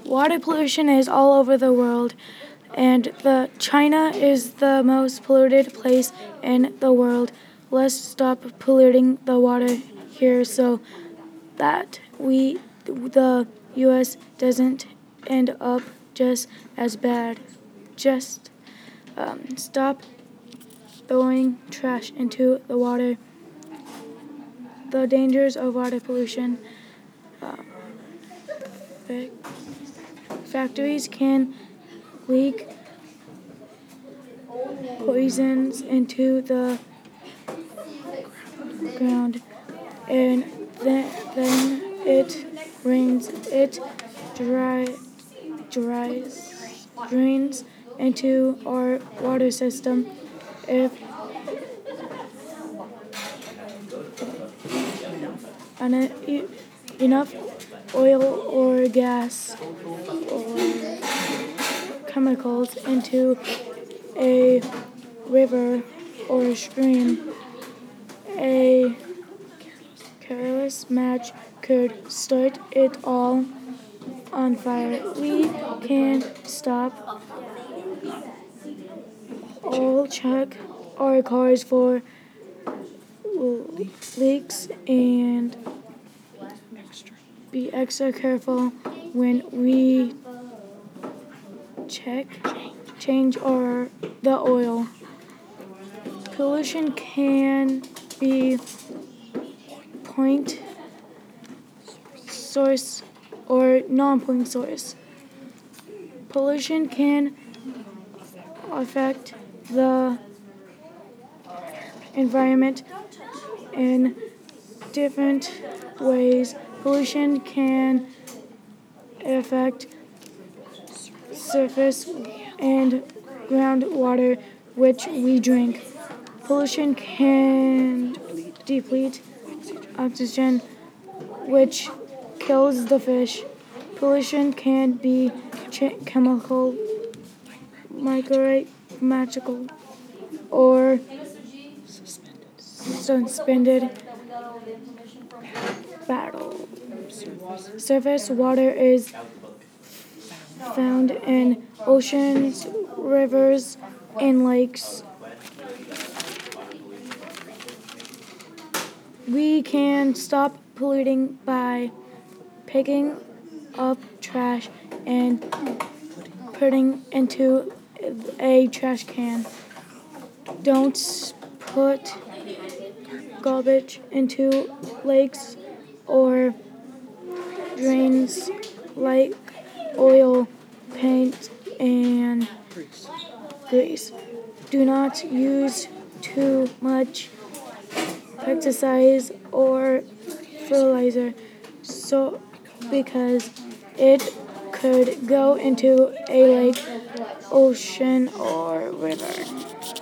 Water pollution is all over the world, and China is the most polluted place in the world. Let's stop polluting the water here so that the U.S. doesn't end up just as bad. Just stop throwing trash into the water. The dangers of water pollution. Factories can leak poisons into the ground, and then it rains. It drains into our water system. If enough oil or gas or chemicals into a river or stream, a careless match could start it all on fire. We can stop all check our cars for leaks and be extra careful when we change the oil. Pollution can be point source or non-point source. Pollution can affect the environment in different ways. Pollution can affect surface and groundwater which we drink. Pollution can deplete oxygen which kills the fish. Pollution can be chemical, magical, or suspended battle. Surface water is found in oceans, rivers, and lakes. We can stop polluting by picking up trash and putting into a trash can. Don't put garbage into lakes or drains like oil, paint, and grease. Do not use too much pesticide or fertilizer because it could go into a lake, ocean, or river.